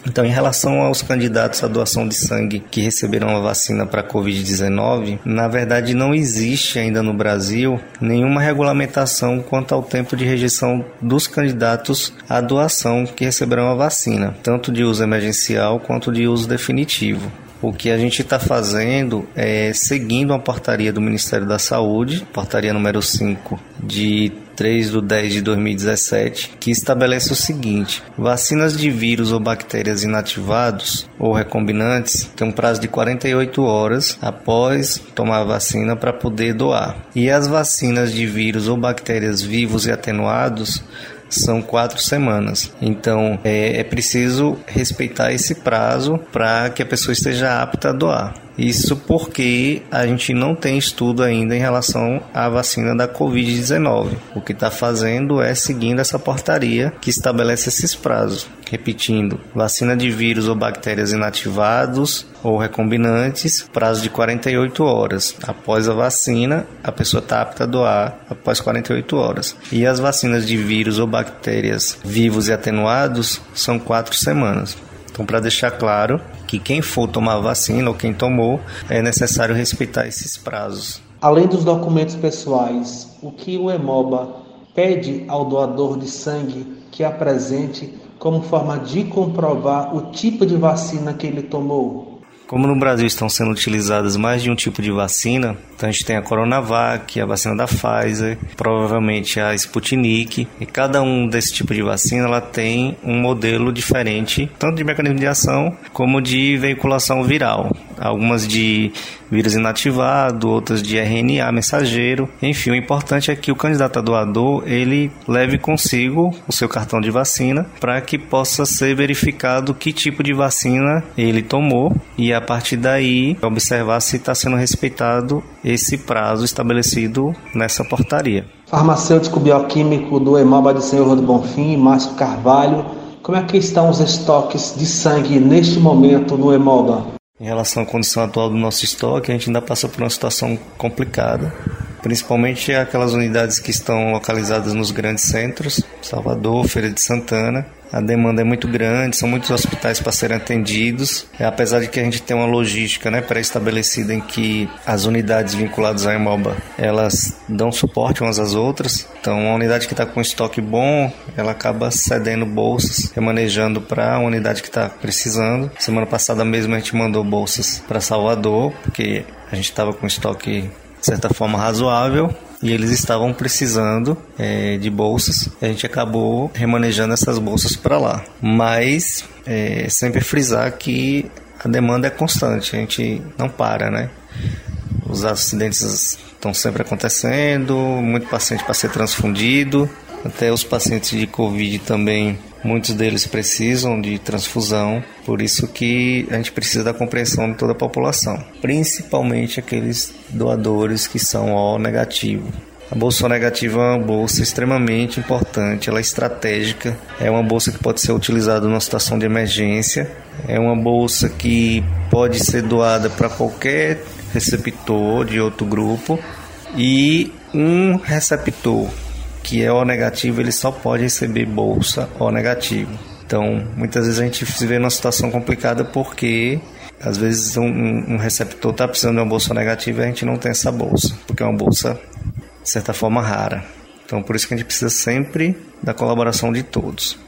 Então, em relação aos candidatos à doação de sangue que receberam a vacina para a Covid-19, na verdade não existe ainda no Brasil nenhuma regulamentação quanto ao tempo de rejeição dos candidatos à doação que receberão a vacina, tanto de uso emergencial quanto de uso definitivo. O que a gente está fazendo é seguindo uma portaria do Ministério da Saúde, portaria número 5 de 3/10/2017, que estabelece o seguinte: vacinas de vírus ou bactérias inativados ou recombinantes têm um prazo de 48 horas após tomar a vacina para poder doar. E as vacinas de vírus ou bactérias vivos e atenuados são 4 semanas. Então, é preciso respeitar esse prazo para que a pessoa esteja apta a doar. Isso porque a gente não tem estudo ainda em relação à vacina da Covid-19. O que está fazendo é seguindo essa portaria que estabelece esses prazos. Repetindo, vacina de vírus ou bactérias inativados ou recombinantes, prazo de 48 horas. Após a vacina, a pessoa está apta a doar após 48 horas. E as vacinas de vírus ou bactérias vivos e atenuados são 4 semanas. Então, para deixar claro que quem for tomar a vacina ou quem tomou, é necessário respeitar esses prazos. Além dos documentos pessoais, o que o Hemoba pede ao doador de sangue que apresente como forma de comprovar o tipo de vacina que ele tomou? Como no Brasil estão sendo utilizadas mais de um tipo de vacina, então a gente tem a Coronavac, a vacina da Pfizer, provavelmente a Sputnik, e cada um desse tipo de vacina ela tem um modelo diferente, tanto de mecanismo de ação como de veiculação viral. Algumas de vírus inativado, outras de RNA mensageiro. Enfim, o importante é que o candidato a doador ele leve consigo o seu cartão de vacina para que possa ser verificado que tipo de vacina ele tomou e a partir daí observar se está sendo respeitado esse prazo estabelecido nessa portaria. Farmacêutico bioquímico do Hemoba de Senhor do Bonfim, Márcio Carvalho, como é que estão os estoques de sangue neste momento no Hemoba? Em relação à condição atual do nosso estoque, a gente ainda passa por uma situação complicada, principalmente aquelas unidades que estão localizadas nos grandes centros, Salvador, Feira de Santana. A demanda é muito grande, são muitos hospitais para serem atendidos, apesar de que a gente tem uma logística pré-estabelecida em que as unidades vinculadas à Hemoba, elas dão suporte umas às outras. Então, uma unidade que está com estoque bom, ela acaba cedendo bolsas, remanejando para a unidade que está precisando. Semana passada mesmo a gente mandou bolsas para Salvador, porque a gente estava com estoque de certa forma razoável, e eles estavam precisando de bolsas. A gente acabou remanejando essas bolsas para lá. Mas sempre frisar que a demanda é constante, a gente não para, né? Os acidentes estão sempre acontecendo, muito paciente para ser transfundido. Até os pacientes de Covid também, muitos deles precisam de transfusão, por isso que a gente precisa da compreensão de toda a população, principalmente aqueles doadores que são O negativo. A bolsa O negativa é uma bolsa extremamente importante, ela é estratégica, é uma bolsa que pode ser utilizada numa situação de emergência, é uma bolsa que pode ser doada para qualquer receptor de outro grupo e um receptor que é O negativo, ele só pode receber bolsa O negativo. Então, muitas vezes a gente se vê numa situação complicada porque, às vezes, um receptor está precisando de uma bolsa O negativa e a gente não tem essa bolsa, porque é uma bolsa, de certa forma, rara. Então, por isso que a gente precisa sempre da colaboração de todos.